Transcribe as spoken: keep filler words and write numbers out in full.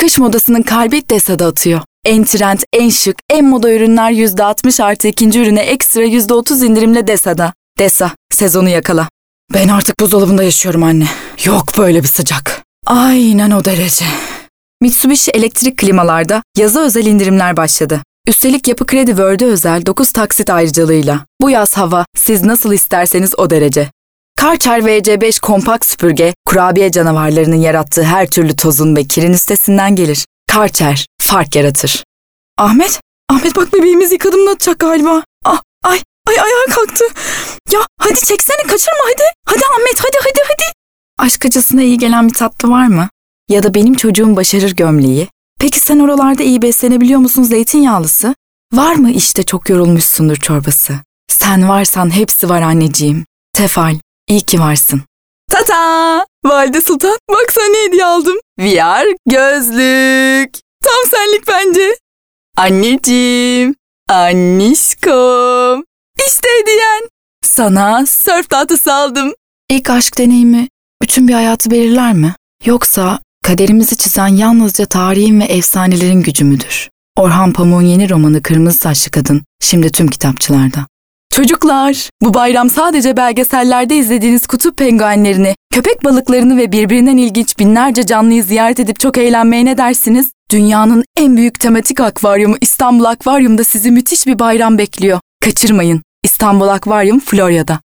Kış modasının kalbi Desa'da atıyor. En trend, en şık, en moda ürünler yüzde altmış artı ikinci ürüne ekstra yüzde otuz indirimle Desa'da. Desa, sezonu yakala. Ben artık buzdolabında yaşıyorum anne. Yok böyle bir sıcak. Aynen o derece. Mitsubishi elektrik klimalarda yaza özel indirimler başladı. Üstelik Yapı Kredi World'e özel dokuz taksit ayrıcalığıyla. Bu yaz hava siz nasıl isterseniz o derece. Karcher V C beş kompakt süpürge, kurabiye canavarlarının yarattığı her türlü tozun ve kirin üstesinden gelir. Karcher, fark yaratır. Ahmet, Ahmet bak bebeğimiz yıkadımda atacak galiba. Ah, ay, ay ayağa kalktı. Ya hadi çeksene, kaçırma hadi. Hadi Ahmet, hadi hadi hadi. Aşk acısına iyi gelen bir tatlı var mı? Ya da benim çocuğum başarır gömleği. Peki sen oralarda iyi beslenebiliyor musun zeytinyağlısı? Var mı işte çok yorulmuşsundur çorbası? Sen varsan hepsi var anneciğim. Tefal, iyi ki varsın. Tata! Valide Sultan, bak sana ne hediye aldım. V R gözlük. Tam senlik bence. Anneciğim, annişkom. İşte hediyen. Sana surf tahtası aldım. İlk aşk deneyimi bütün bir hayatı belirler mi? Yoksa kaderimizi çizen yalnızca tarihin ve efsanelerin gücü müdür? Orhan Pamuk'un yeni romanı Kırmızı Saçlı Kadın şimdi tüm kitapçılarda. Çocuklar, bu bayram sadece belgesellerde izlediğiniz kutup penguenlerini, köpek balıklarını ve birbirinden ilginç binlerce canlıyı ziyaret edip çok eğlenmeye ne dersiniz? Dünyanın en büyük tematik akvaryumu İstanbul Akvaryum'da sizi müthiş bir bayram bekliyor. Kaçırmayın. İstanbul Akvaryum Florya'da.